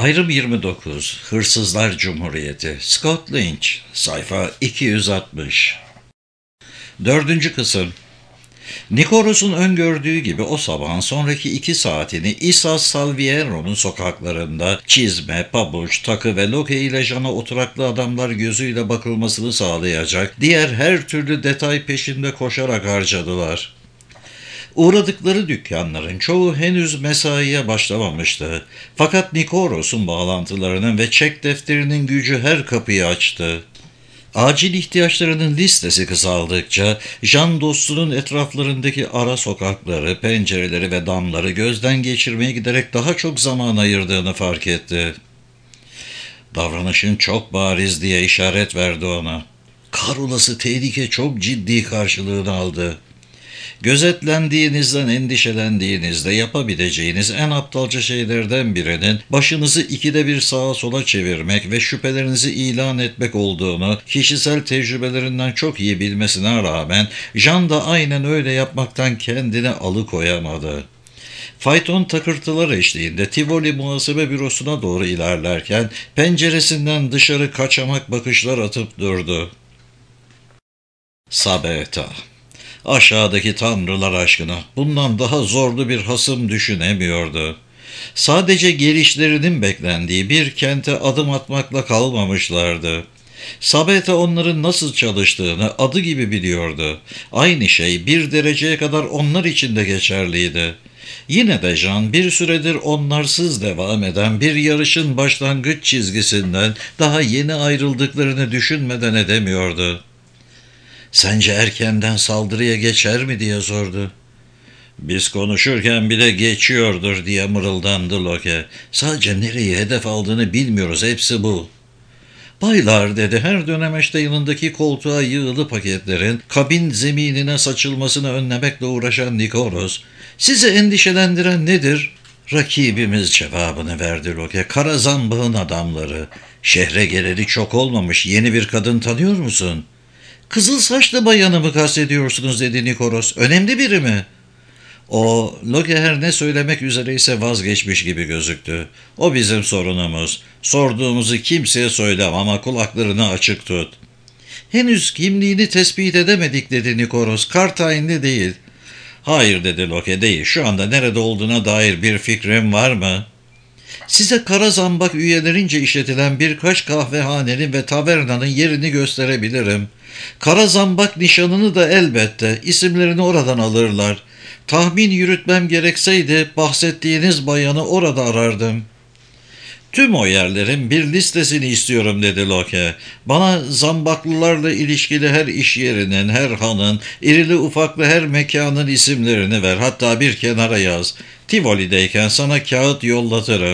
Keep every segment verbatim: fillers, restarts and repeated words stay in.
Ayrım yirmi dokuz. Hırsızlar Cumhuriyeti. Scott Lynch. Sayfa iki yüz altmış. Dördüncü kısım. Nikoros'un öngördüğü gibi o sabahın sonraki iki saatini Isas Salviero'nun sokaklarında çizme, pabuç, takı ve loke ile cana oturaklı adamlar gözüyle bakılmasını sağlayacak diğer her türlü detay peşinde koşarak harcadılar. Uğradıkları dükkanların çoğu henüz mesaiye başlamamıştı. Fakat Nikoros'un bağlantılarının ve çek defterinin gücü her kapıyı açtı. Acil ihtiyaçlarının listesi kısaldıkça, Jean dostunun etraflarındaki ara sokakları, pencereleri ve damları gözden geçirmeye giderek daha çok zaman ayırdığını fark etti. Davranışın çok bariz diye işaret verdi ona. Kahrolası tehlike çok ciddi karşılığını aldı. Gözetlendiğinizden endişelendiğinizde yapabileceğiniz en aptalca şeylerden birinin başınızı ikide bir sağa sola çevirmek ve şüphelerinizi ilan etmek olduğunu kişisel tecrübelerinden çok iyi bilmesine rağmen Jean da aynen öyle yapmaktan kendini alıkoyamadı. Fayton takırtılar eşliğinde Tivoli Muhasebe Bürosu'na doğru ilerlerken penceresinden dışarı kaçamak bakışlar atıp durdu. Sabeta. Aşağıdaki tanrılar aşkına bundan daha zorlu bir hasım düşünemiyordu. Sadece gelişlerinin beklendiği bir kente adım atmakla kalmamışlardı. Sabeta onların nasıl çalıştığını adı gibi biliyordu. Aynı şey bir dereceye kadar onlar için de geçerliydi. Yine de Jean bir süredir onlarsız devam eden bir yarışın başlangıç çizgisinden daha yeni ayrıldıklarını düşünmeden edemiyordu. "Sence erkenden saldırıya geçer mi?" diye sordu. "Biz konuşurken bile geçiyordur," diye mırıldandı Loke. "Sadece nereyi hedef aldığını bilmiyoruz, hepsi bu." "Baylar," dedi her dönemeçte yanındaki koltuğa yığılı paketlerin kabin zeminine saçılmasını önlemekle uğraşan Nikoros, "sizi endişelendiren nedir?" "Rakibimiz," cevabını verdi Loke. "Kara zambağın adamları. Şehre geleli çok olmamış, yeni bir kadın tanıyor musun?" "Kızıl saçlı bayanı mı kastediyorsunuz?" dedi Nikoros. "Önemli biri mi?" O, Loke her ne söylemek üzereyse vazgeçmiş gibi gözüktü. "O bizim sorunumuz. Sorduğumuzu kimseye söyleme ama kulaklarını açık tut." "Henüz kimliğini tespit edemedik," dedi Nikoros. "Kar tayinli değil." "Hayır," dedi Loke, "değil. Şu anda nerede olduğuna dair bir fikrin var mı?" "Size kara zambak üyelerince işletilen birkaç kahvehanenin ve tavernanın yerini gösterebilirim. Kara zambak nişanını da elbette, isimlerini oradan alırlar. Tahmin yürütmem gerekseydi bahsettiğiniz bayanı orada arardım." "Tüm o yerlerin bir listesini istiyorum," dedi Loke. "Bana zambaklılarla ilişkili her iş yerinin, her hanın, irili ufaklı her mekanın isimlerini ver. Hatta bir kenara yaz. Tivoli'deyken sana kağıt yollatırım."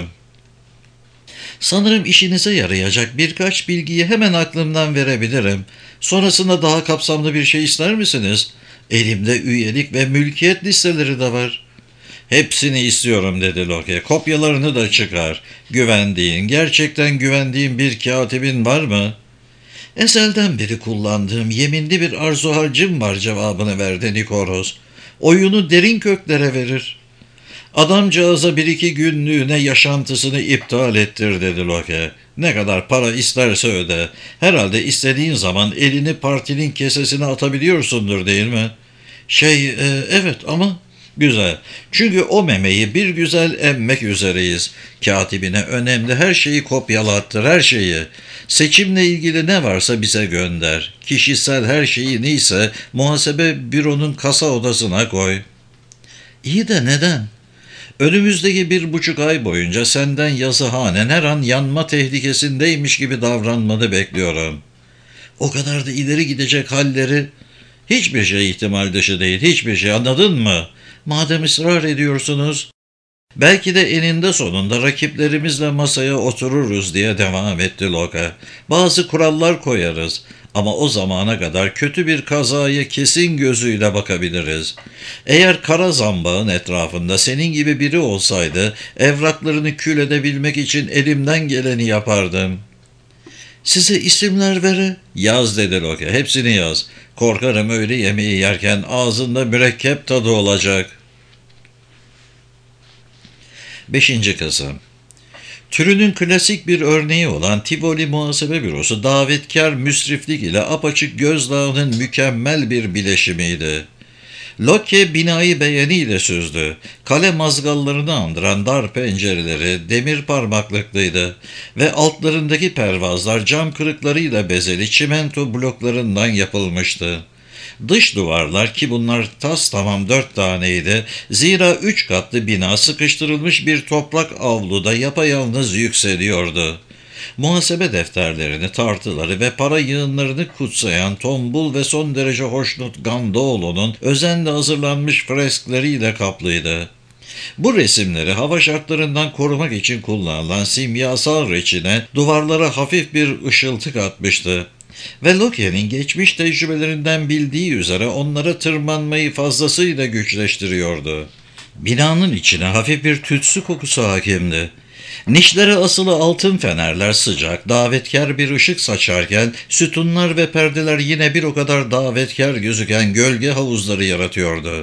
"Sanırım işinize yarayacak birkaç bilgiyi hemen aklımdan verebilirim. Sonrasında daha kapsamlı bir şey ister misiniz? Elimde üyelik ve mülkiyet listeleri de var." "Hepsini istiyorum," dedi Loke. "Kopyalarını da çıkar. Güvendiğin, gerçekten güvendiğin bir katibin var mı?" "Ezelden beri kullandığım yeminli bir arzu harcım var," cevabını verdi Nikoros. "Oyunu derin köklere verir." "Adamcağıza bir iki günlüğüne yaşantısını iptal ettir," dedi Loke. "Ne kadar para isterse öde. Herhalde istediğin zaman elini partinin kesesine atabiliyorsundur, değil mi?" "Şey, e, evet ama..." "Güzel. Çünkü o memeyi bir güzel emmek üzereyiz. Katibine önemli her şeyi kopyalattır, her şeyi. Seçimle ilgili ne varsa bize gönder. Kişisel her şeyi neyse muhasebe büronun kasa odasına koy." "İyi de neden?" "Önümüzdeki bir buçuk ay boyunca senden yazıhanen her an yanma tehlikesindeymiş gibi davranmanı bekliyorum." "O kadar da ileri gidecek halleri..." "Hiçbir şey ihtimal dışı değil, hiçbir şey, anladın mı? Madem ısrar ediyorsunuz..." "Belki de eninde sonunda rakiplerimizle masaya otururuz," diye devam etti Loke. "Bazı kurallar koyarız. Ama o zamana kadar kötü bir kazaya kesin gözüyle bakabiliriz. Eğer kara zambağın etrafında senin gibi biri olsaydı, evraklarını kül edebilmek için elimden geleni yapardım." "Size isimler vere..." "Yaz," dedi Loke. "Hepsini yaz. Korkarım öğle yemeği yerken ağzında mürekkep tadı olacak." Beşinci kısım. Türünün klasik bir örneği olan Tivoli Muhasebe Bürosu davetkar müsriflik ile apaçık gözdağının mükemmel bir bileşimiydi. Locke binayı beğeniyle süzdü. Kale mazgallarını andıran dar pencereleri demir parmaklıklıydı ve altlarındaki pervazlar cam kırıklarıyla bezeli çimento bloklarından yapılmıştı. Dış duvarlar, ki bunlar tas tamam dört taneydi, zira üç katlı bina sıkıştırılmış bir toprak avluda yapayalnız yükseliyordu. Muhasebe defterlerini, tartıları ve para yığınlarını kutsayan tombul ve son derece hoşnut Gandoğlu'nun özenle hazırlanmış freskleriyle kaplıydı. Bu resimleri hava şartlarından korumak için kullanılan simyasal reçine duvarlara hafif bir ışıltı katmıştı. Ve Locke'nin geçmiş tecrübelerinden bildiği üzere onlara tırmanmayı fazlasıyla güçleştiriyordu. Binanın içine hafif bir tütsü kokusu hakimdi. Nişlere asılı altın fenerler sıcak, davetkar bir ışık saçarken sütunlar ve perdeler yine bir o kadar davetkar gözüken gölge havuzları yaratıyordu.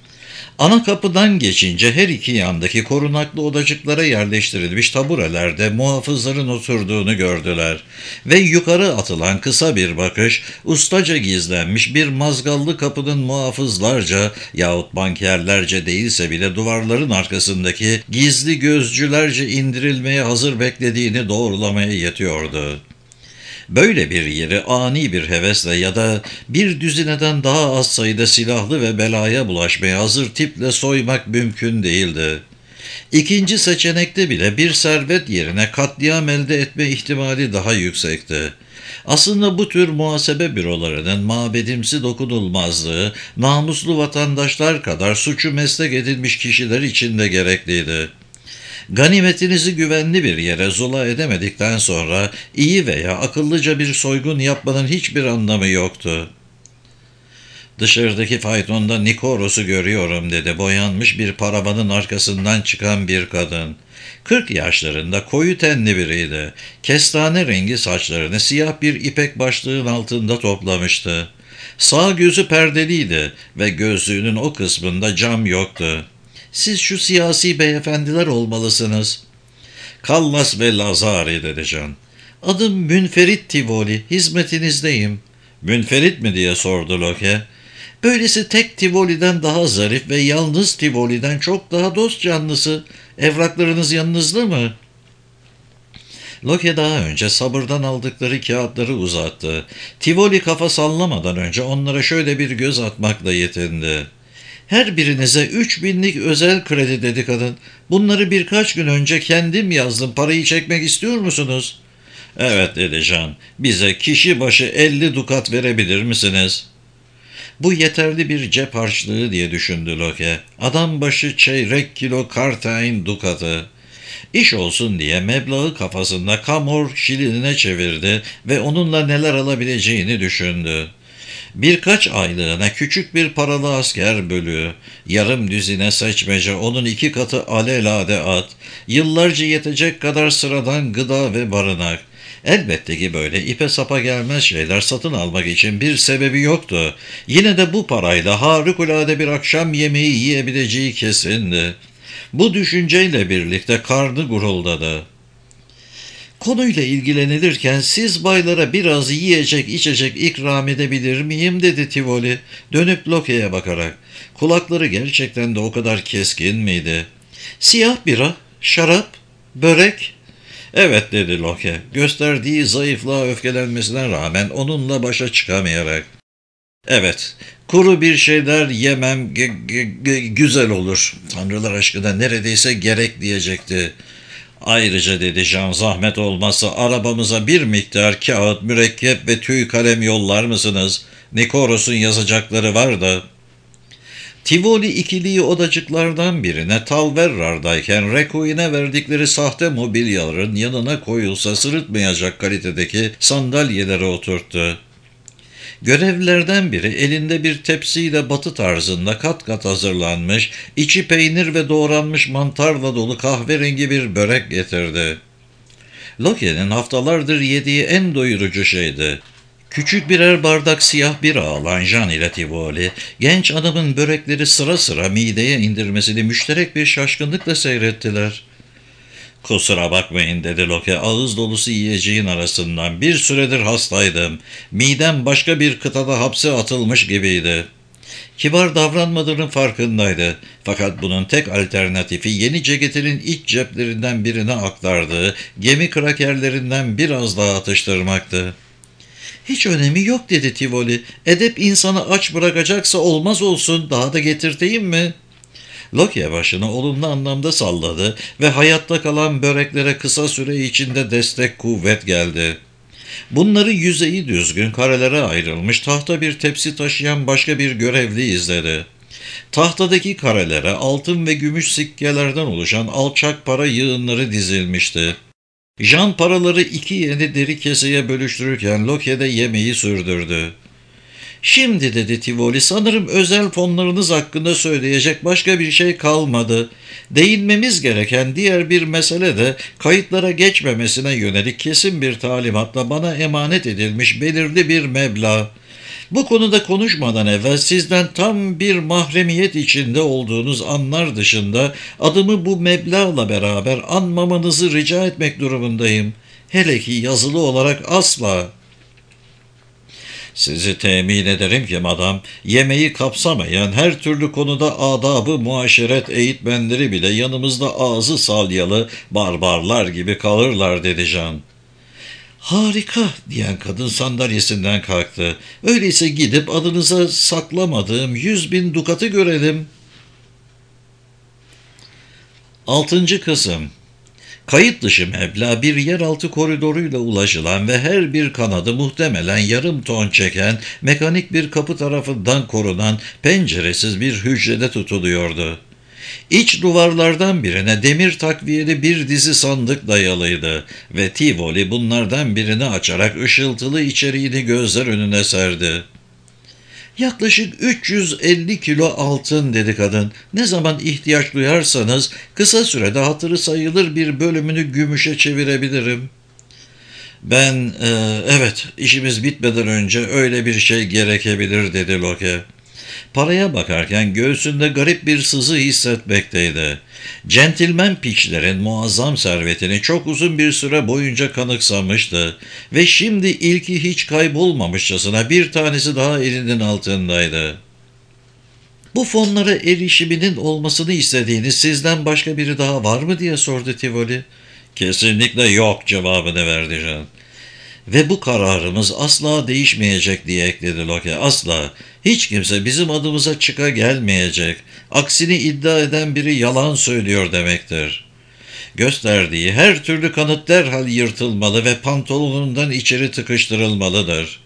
Ana kapıdan geçince her iki yandaki korunaklı odacıklara yerleştirilmiş taburelerde muhafızların oturduğunu gördüler ve yukarı atılan kısa bir bakış ustaca gizlenmiş bir mazgallı kapının muhafızlarca yahut bankerlerce değilse bile duvarların arkasındaki gizli gözcülerce indirilmeye hazır beklediğini doğrulamaya yetiyordu. Böyle bir yeri ani bir hevesle ya da bir düzineden daha az sayıda silahlı ve belaya bulaşmaya hazır tiple soymak mümkün değildi. İkinci seçenekte bile bir servet yerine katliam elde etme ihtimali daha yüksekti. Aslında bu tür muhasebe bürolarının mabedimsi dokunulmazlığı, namuslu vatandaşlar kadar suçu meslek edilmiş kişiler için de gerekliydi. Ganimetinizi güvenli bir yere zula edemedikten sonra iyi veya akıllıca bir soygun yapmanın hiçbir anlamı yoktu. Dışarıdaki faytonda Nikoros'u görüyorum dedi boyanmış bir paravanın arkasından çıkan bir kadın. Kırk yaşlarında koyu tenli biriydi. Kestane rengi saçlarını siyah bir ipek başlığın altında toplamıştı. Sağ gözü perdeliydi ve gözlüğünün o kısmında cam yoktu. Siz şu siyasi beyefendiler olmalısınız. Kallas ve Lazari dedi Can. Adım Münferit Tivoli, hizmetinizdeyim. Münferit mi diye sordu Locke. Böylesi tek Tivoli'den daha zarif ve yalnız Tivoli'den çok daha dost canlısı. Evraklarınız yanınızda mı? Locke daha önce sabırdan aldıkları kağıtları uzattı. Tivoli kafa sallamadan önce onlara şöyle bir göz atmakla yetindi. Her birinize üç binlik özel kredi dedi kadın. Bunları birkaç gün önce kendim yazdım. Parayı çekmek istiyor musunuz? Evet dedi Can. Bize kişi başı elli dukat verebilir misiniz? Bu yeterli bir cep harçlığı diye düşündü Locke. Adam başı çeyrek kilo kartain dukatı. İş olsun diye meblağı kafasında kamor şilinine çevirdi ve onunla neler alabileceğini düşündü. Birkaç aylığına küçük bir paralı asker bölüğü, yarım düzine seçmece, onun iki katı alelade at, yıllarca yetecek kadar sıradan gıda ve barınak. Elbette ki böyle ipe sapa gelmez şeyler satın almak için bir sebebi yoktu. Yine de bu parayla harikulade bir akşam yemeği yiyebileceği kesindi. Bu düşünceyle birlikte karnı guruldadı. Konuyla ilgilenilirken siz baylara biraz yiyecek içecek ikram edebilir miyim dedi Tivoli dönüp Locke'ye bakarak. Kulakları gerçekten de o kadar keskin miydi? Siyah bira, şarap, börek. Evet dedi Locke gösterdiği zayıflığa öfkelenmesine rağmen onunla başa çıkamayarak. Evet, kuru bir şeyler yemem g- g- g- güzel olur. Tanrılar aşkına neredeyse gerek diyecekti. Ayrıca dedi Jean zahmet olmazsa arabamıza bir miktar kağıt, mürekkep ve tüy kalem yollar mısınız? Nikoros'un yazacakları var da. Tivoli ikiliği odacıklardan birine Talverrar'dayken Requien'e verdikleri sahte mobilyaların yanına koyulsa sırıtmayacak kalitedeki sandalyelere oturttu. Görevlilerden biri elinde bir tepsiyle batı tarzında kat kat hazırlanmış, içi peynir ve doğranmış mantarla dolu kahverengi bir börek getirdi. Locke'nin haftalardır yediği en doyurucu şeydi. Küçük birer bardak siyah bira alan Jean ile Tivoli, genç adamın börekleri sıra sıra mideye indirmesini müşterek bir şaşkınlıkla seyrettiler. Kusura bakmayın dedi Loke ağız dolusu yiyeceğin arasından. Bir süredir hastaydım. Midem başka bir kıtada hapse atılmış gibiydi. Kibar davranmadığının farkındaydı. Fakat bunun tek alternatifi yeni ceketinin iç ceplerinden birine aktardığı gemi krakerlerinden biraz daha atıştırmaktı. Hiç önemi yok dedi Tivoli. Edep insanı aç bırakacaksa olmaz olsun, daha da getirteyim mi? Loki başını olumlu anlamda salladı ve hayatta kalan böreklere kısa süre içinde destek kuvvet geldi. Bunları yüzeyi düzgün karelere ayrılmış tahta bir tepsi taşıyan başka bir görevli izledi. Tahtadaki karelere altın ve gümüş sikkelerden oluşan alçak para yığınları dizilmişti. Jean paraları iki yeni deri keseye bölüştürürken Loki de yemeği sürdürdü. Şimdi dedi Tivoli, sanırım özel fonlarınız hakkında söyleyecek başka bir şey kalmadı. Değinmemiz gereken diğer bir mesele de kayıtlara geçmemesine yönelik kesin bir talimatla bana emanet edilmiş belirli bir meblağ. Bu konuda konuşmadan evvel sizden tam bir mahremiyet içinde olduğunuz anlar dışında adımı bu meblağla beraber anmamanızı rica etmek durumundayım. Hele ki yazılı olarak asla. Sizi temin ederim ki madam, yemeği kapsamayan her türlü konuda adabı muaşeret eğitmenleri bile yanımızda ağzı salyalı barbarlar gibi kalırlar dedi Jean. Harika diyen kadın sandalyesinden kalktı. Öyleyse gidip adınıza saklamadığım yüz bin dukatı görelim. Altıncı kısım. Kayıt dışı meblağ bir yeraltı koridoruyla ulaşılan ve her bir kanadı muhtemelen yarım ton çeken mekanik bir kapı tarafından korunan penceresiz bir hücrede tutuluyordu. İç duvarlardan birine demir takviyeli bir dizi sandık dayalıydı ve Tivoli bunlardan birini açarak ışıltılı içeriğini gözler önüne serdi. Yaklaşık üç yüz elli kilo altın dedi kadın. Ne zaman ihtiyaç duyarsanız kısa sürede hatırı sayılır bir bölümünü gümüşe çevirebilirim. Ben, e, evet işimiz bitmeden önce öyle bir şey gerekebilir dedi Loke. Paraya bakarken göğsünde garip bir sızı hissetmekteydi. Centilmen piçlerin muazzam servetini çok uzun bir süre boyunca kanıksamıştı ve şimdi ilki hiç kaybolmamışçasına bir tanesi daha elinin altındaydı. Bu fonlara erişiminin olmasını istediğiniz sizden başka biri daha var mı diye sordu Tivoli. Kesinlikle yok cevabını verdi Jean. Ve bu kararımız asla değişmeyecek diye ekledi Loke. Asla. Hiç kimse bizim adımıza çıka gelmeyecek. Aksini iddia eden biri yalan söylüyor demektir. Gösterdiği her türlü kanıt derhal yırtılmalı ve pantolonundan içeri tıkıştırılmalıdır.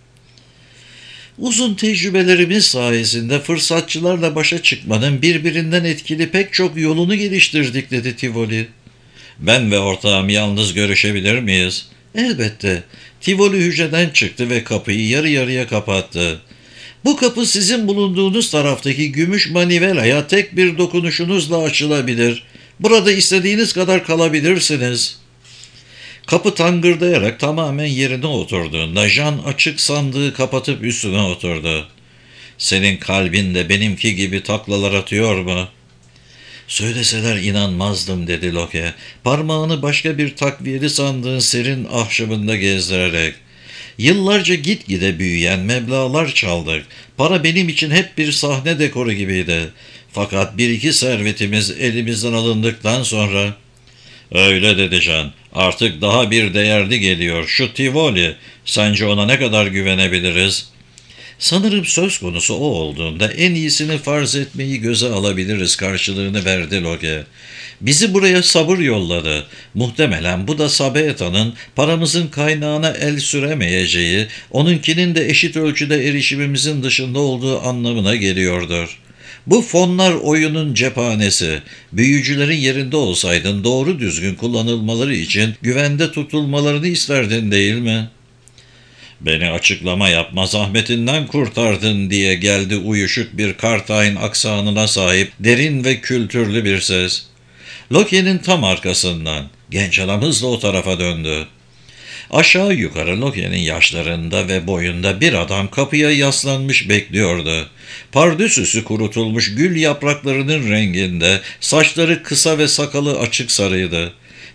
Uzun tecrübelerimiz sayesinde fırsatçılarla başa çıkmanın birbirinden etkili pek çok yolunu geliştirdik dedi Tivoli. Ben ve ortağım yalnız görüşebilir miyiz? Elbette. Tivoli hücreden çıktı ve kapıyı yarı yarıya kapattı. Bu kapı sizin bulunduğunuz taraftaki gümüş manivelaya tek bir dokunuşunuzla açılabilir. Burada istediğiniz kadar kalabilirsiniz. Kapı tangırdayarak tamamen yerine oturduğunda Jean açık sandığı kapatıp üstüne oturdu. Senin kalbin de benimki gibi taklalar atıyor mu? Söyleseler inanmazdım dedi Loke, parmağını başka bir takviyeli sandığın serin ahşabında gezdirerek. Yıllarca gitgide büyüyen meblağlar çaldık. Para benim için hep bir sahne dekoru gibiydi. Fakat bir iki servetimiz elimizden alındıktan sonra... Öyle dedi Jean. Artık daha bir değerli geliyor. Şu Tivoli. Sence ona ne kadar güvenebiliriz? Sanırım söz konusu o olduğunda en iyisini farz etmeyi göze alabiliriz karşılığını verdi Loke. Bizi buraya sabır yolladı. Muhtemelen bu da Sabeta'nın paramızın kaynağına el süremeyeceği, onunkinin de eşit ölçüde erişimimizin dışında olduğu anlamına geliyordur. Bu fonlar oyunun cephanesi. Büyücülerin yerinde olsaydın doğru düzgün kullanılmaları için güvende tutulmalarını isterdin değil mi? Beni açıklama yapma zahmetinden kurtardın diye geldi uyuşuk bir Kartayn aksanına sahip derin ve kültürlü bir ses. Loki'nin tam arkasından genç adam hızla o tarafa döndü. Aşağı yukarı Loki'nin yaşlarında ve boyunda bir adam kapıya yaslanmış bekliyordu. Pardüsüsü kurutulmuş gül yapraklarının renginde, saçları kısa ve sakalı açık sarıydı.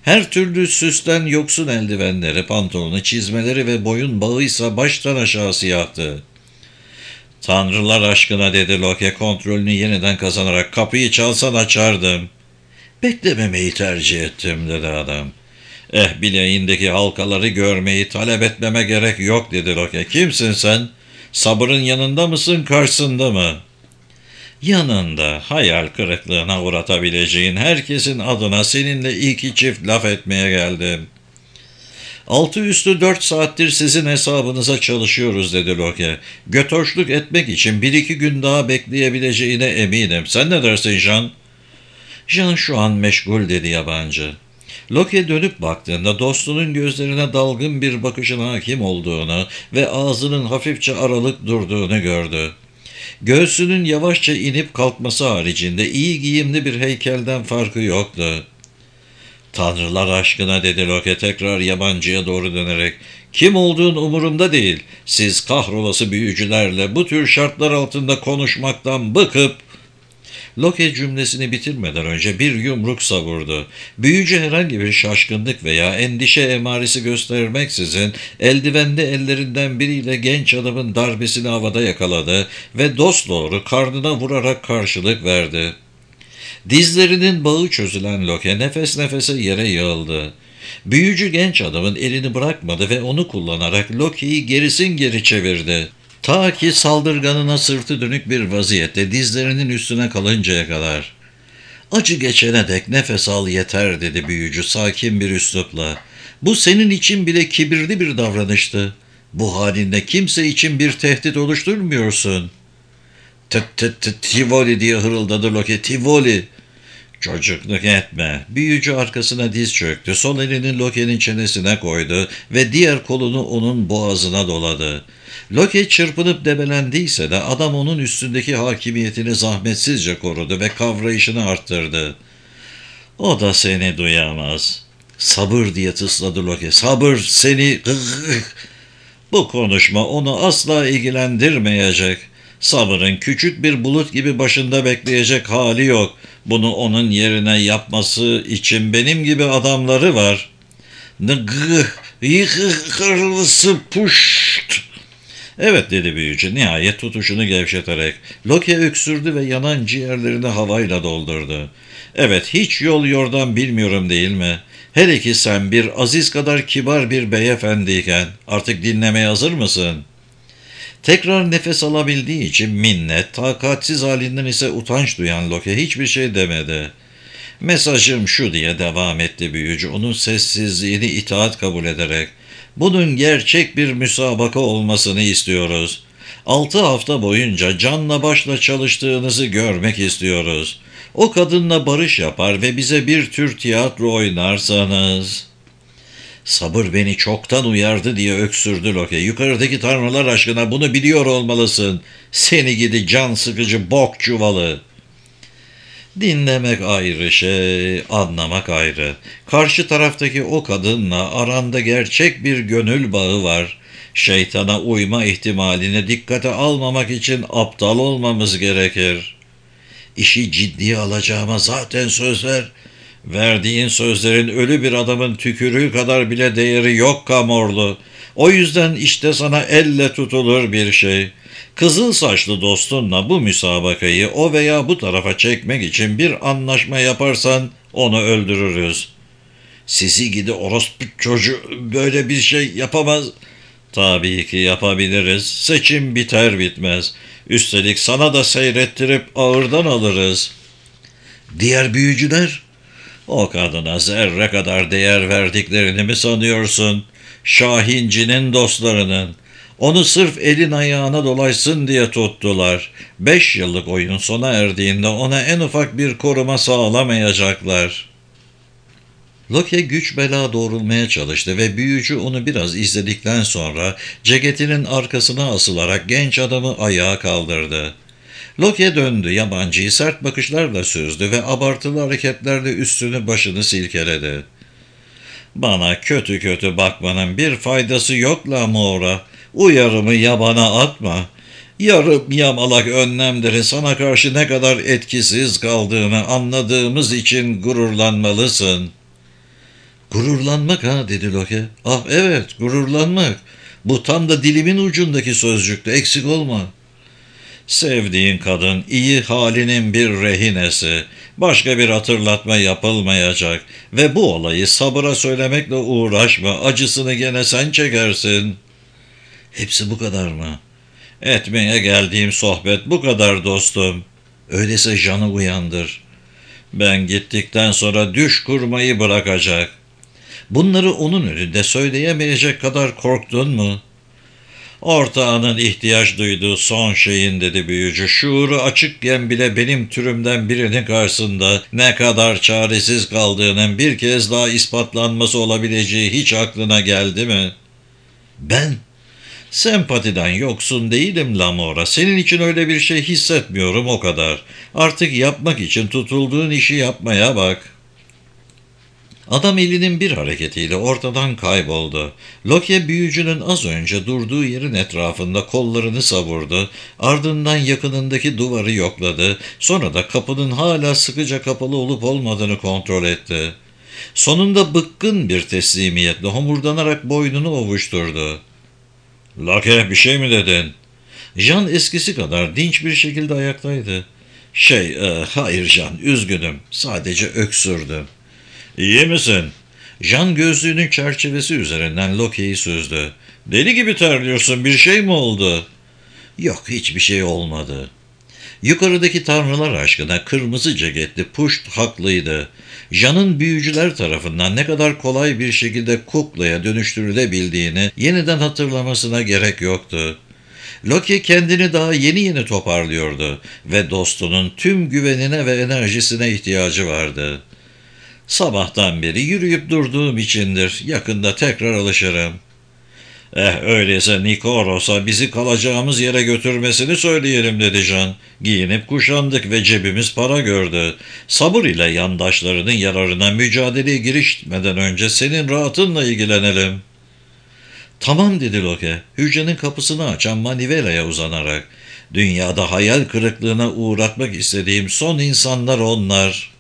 Her türlü süsten yoksun eldivenleri, pantolonu, çizmeleri ve boyun bağıysa baştan aşağı siyahtı. ''Tanrılar aşkına'' dedi Loke kontrolünü yeniden kazanarak, ''kapıyı çalsan açardım.'' ''Beklememeyi tercih ettim'' dedi adam. ''Eh, bileğindeki halkaları görmeyi talep etmeme gerek yok'' dedi Loke. ''Kimsin sen? Sabırın yanında mısın, karşısında mı?'' ''Yanında, hayal kırıklığına uğratabileceğin herkesin adına seninle iki çift laf etmeye geldim.'' ''Altı üstü dört saattir sizin hesabınıza çalışıyoruz'' dedi Loke. ''Götoşluk etmek için bir iki gün daha bekleyebileceğine eminim. Sen ne dersin Jean?'' ''Jean şu an meşgul'' dedi yabancı. Loke dönüp baktığında dostunun gözlerine dalgın bir bakışın hakim olduğunu ve ağzının hafifçe aralık durduğunu gördü. Göğsünün yavaşça inip kalkması haricinde iyi giyimli bir heykelden farkı yoktu. ''Tanrılar aşkına'' dedi Loke tekrar yabancıya doğru dönerek. ''Kim olduğun umurumda değil. Siz kahrolası büyücülerle bu tür şartlar altında konuşmaktan bıkıp...'' Loke cümlesini bitirmeden önce bir yumruk savurdu. Büyücü herhangi bir şaşkınlık veya endişe emaresi göstermeksizin eldivenli ellerinden biriyle genç adamın darbesini havada yakaladı ve dosdoğru karnına vurarak karşılık verdi. Dizlerinin bağı çözülen Loke nefes nefese yere yığıldı. Büyücü genç adamın elini bırakmadı ve onu kullanarak Loki'yi gerisin geri çevirdi. Ta ki saldırganına sırtı dönük bir vaziyette dizlerinin üstüne kalıncaya kadar. ''Acı geçene dek nefes al yeter'' dedi büyücü sakin bir üslupla. ''Bu senin için bile kibirli bir davranıştı. Bu halinde kimse için bir tehdit oluşturmuyorsun.'' ''Tıt tıt tıt Tivoli'' diye hırıldadı Loki. ''Tivoli!'' ''Çocukluk etme.'' Büyücü arkasına diz çöktü. Sol elini Loki'nin çenesine koydu ve diğer kolunu onun boğazına doladı. Loki çırpınıp debelendiyse de adam onun üstündeki hakimiyetini zahmetsizce korudu ve kavrayışını arttırdı. ''O da seni duyamaz.'' ''Sabır'' diye tısladı Loki. ''Sabır seni...'' Bu konuşma onu asla ilgilendirmeyecek. Sabırın küçük bir bulut gibi başında bekleyecek hali yok. Bunu onun yerine yapması için benim gibi adamları var. ''Nıgıh, yıkırlısı puşt!'' ''Evet'' dedi büyücü nihayet tutuşunu gevşeterek. Loki öksürdü ve yanan ciğerlerini havayla doldurdu. ''Evet, hiç yol yordan bilmiyorum değil mi? Hele ki sen bir Aziz kadar kibar bir beyefendiyken artık dinlemeye hazır mısın?'' Tekrar nefes alabildiği için minnet, takatsiz halinden ise utanç duyan Loki hiçbir şey demedi. ''Mesajım şu'' diye devam etti büyücü onun sessizliğini itaat kabul ederek. ''Bunun gerçek bir müsabaka olmasını istiyoruz. Altı hafta boyunca canla başla çalıştığınızı görmek istiyoruz. O kadınla barış yapar ve bize bir tür tiyatro oynarsanız.'' ''Sabır beni çoktan uyardı'' diye öksürdü Loki. ''Yukarıdaki tanrılar aşkına bunu biliyor olmalısın. Seni gidi can sıkıcı bok çuvalı.'' Dinlemek ayrı şey, anlamak ayrı. Karşı taraftaki o kadınla aranda gerçek bir gönül bağı var. Şeytana uyma ihtimalini dikkate almamak için aptal olmamız gerekir. İşi ciddiye alacağıma zaten söz ver. Verdiğin sözlerin ölü bir adamın tükürüğü kadar bile değeri yok Kamorlu. O yüzden işte sana elle tutulur bir şey. Kızıl saçlı dostunla bu müsabakayı o veya bu tarafa çekmek için bir anlaşma yaparsan onu öldürürüz. Sizi gidi orospu çocuğu böyle bir şey yapamaz. Tabii ki yapabiliriz. Seçim biter bitmez. Üstelik sana da seyrettirip ağırdan alırız. Diğer büyücüler? O kadına zerre kadar değer verdiklerini mi sanıyorsun? Şahinci'nin dostlarının. Onu sırf elin ayağına dolaşsın diye tuttular. Beş yıllık oyun sona erdiğinde ona en ufak bir koruma sağlamayacaklar. Loki güç bela doğrulmaya çalıştı ve büyücü onu biraz izledikten sonra ceketinin arkasına asılarak genç adamı ayağa kaldırdı. Loki döndü, yabancıyı sert bakışlarla süzdü ve abartılı hareketlerle üstünü başını silkeledi. ''Bana kötü kötü bakmanın bir faydası yok Lamora. Uyarımı yabana atma. Yarım yamalak önlemlerin sana karşı ne kadar etkisiz kaldığını anladığımız için gururlanmalısın.'' Gururlanmak ha, dedi Loki. Ah evet, gururlanmak. Bu tam da dilimin ucundaki sözcüktü, eksik olma. Sevdiğin kadın iyi halinin bir rehinesi. Başka bir hatırlatma yapılmayacak ve bu olayı sabıra söylemekle uğraşma, acısını gene sen çekersin. Hepsi bu kadar mı? Etmeye geldiğim sohbet bu kadar dostum. Öyleyse Jan'ı uyandır. Ben gittikten sonra düş kurmayı bırakacak. Bunları onun önünde söyleyemeyecek kadar korktun mu? Ortağının ihtiyaç duyduğu son şeyin, dedi büyücü. Şuuru açıkken bile benim türümden birinin karşısında ne kadar çaresiz kaldığının bir kez daha ispatlanması olabileceği hiç aklına geldi mi? Ben sempatiden yoksun değilim Lamora. Senin için öyle bir şey hissetmiyorum, o kadar. Artık yapmak için tutulduğun işi yapmaya bak. Adam elinin bir hareketiyle ortadan kayboldu. Loki büyücünün az önce durduğu yerin etrafında kollarını savurdu. Ardından yakınındaki duvarı yokladı. Sonra da kapının hala sıkıca kapalı olup olmadığını kontrol etti. Sonunda bıkkın bir teslimiyetle homurdanarak boynunu ovuşturdu. ''Loki, bir şey mi dedin?'' Jan eskisi kadar dinç bir şekilde ayaktaydı. ''Şey, e, hayır Jan, üzgünüm. Sadece öksürdüm.'' ''İyi misin?'' Jan gözlüğünün çerçevesi üzerinden Loki'yi süzdü. ''Deli gibi terliyorsun, bir şey mi oldu?'' ''Yok, hiçbir şey olmadı.'' Yukarıdaki tanrılar aşkına kırmızı ceketli Puşt haklıydı. Jan'ın büyücüler tarafından ne kadar kolay bir şekilde kuklaya dönüştürülebildiğini yeniden hatırlamasına gerek yoktu. Loki kendini daha yeni yeni toparlıyordu ve dostunun tüm güvenine ve enerjisine ihtiyacı vardı. ''Sabahtan beri yürüyüp durduğum içindir. Yakında tekrar alışırım.'' ''Eh öyleyse Nikoros'a bizi kalacağımız yere götürmesini söyleyelim.'' dedi Jan. ''Giyinip kuşandık ve cebimiz para gördü. Sabır ile yandaşlarının yararına mücadeleye girişmeden önce senin rahatınla ilgilenelim.'' ''Tamam.'' dedi Loki, hücrenin kapısını açan Manivela'ya uzanarak. ''Dünyada hayal kırıklığına uğratmak istediğim son insanlar onlar.''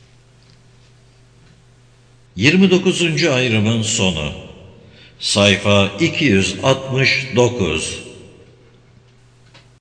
yirmi dokuzuncu ayrımın sonu. Sayfa iki yüz altmış dokuz.